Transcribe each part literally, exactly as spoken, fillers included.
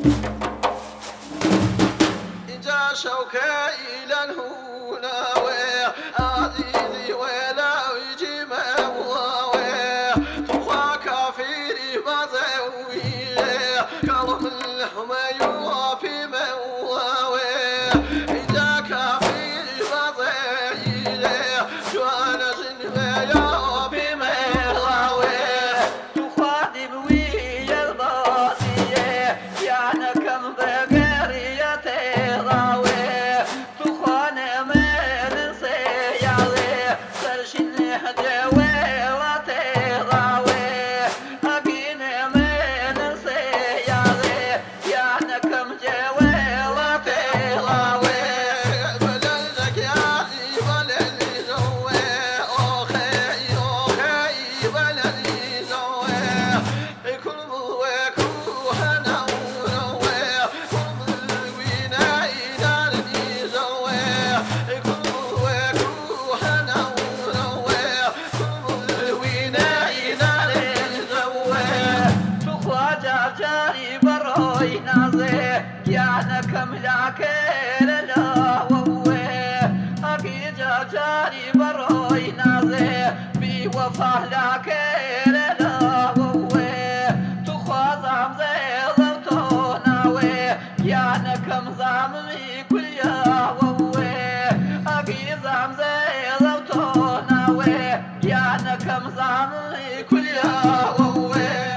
شوكي للهولا وعزيزي ولا يجي مواه تخا كافيري بزوي قلب الحمي في مواه إذا كافيري بزوي جوانا زنبيا في مواه تخادم ويا الباطية يعني كم بقريتي كم لكن لا ووه أكيد جاري بروي نازي بوفاه لكن لا ووه تخاذ عم زي ضوتو ناوي يعني كم زعمي كل يا ووه أكيد عم زي ضوتو ناوي يعني كم زعمي كل يا ووه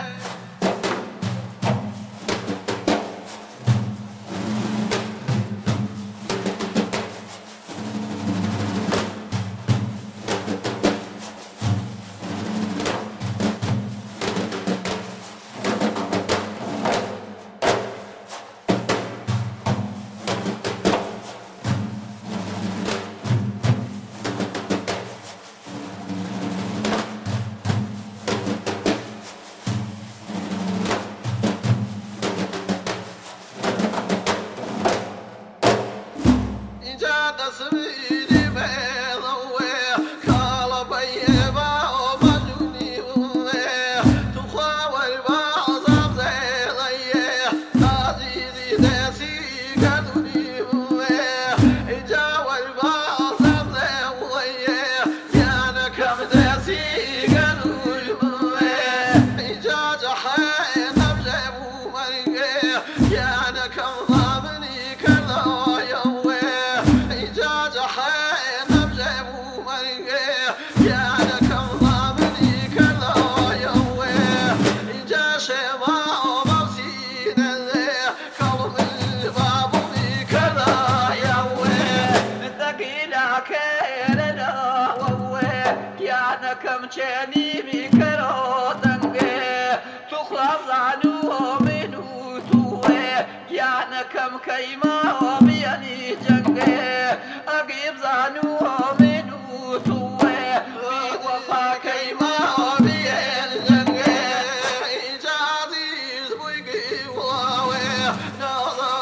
كم جاني بكرو دنگه تخلص عنو منو توه يعني كم كيما بياني جنگه اقيب زانو منو توه بوفا كيما بياني جنگه اجازيز بيقي واوه نظر